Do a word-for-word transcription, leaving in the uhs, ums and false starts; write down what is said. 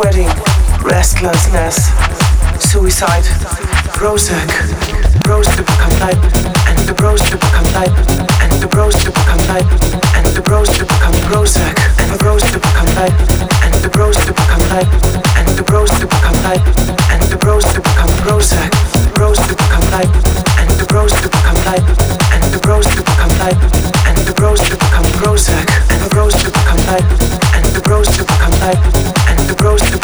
sweating, restlessness, suicide, Prozac, bros to become light, and the bros to become light, and the bros to become light, and the bros to become Prozac, and the bros to become light, and the bros to become light, and the bros to become light.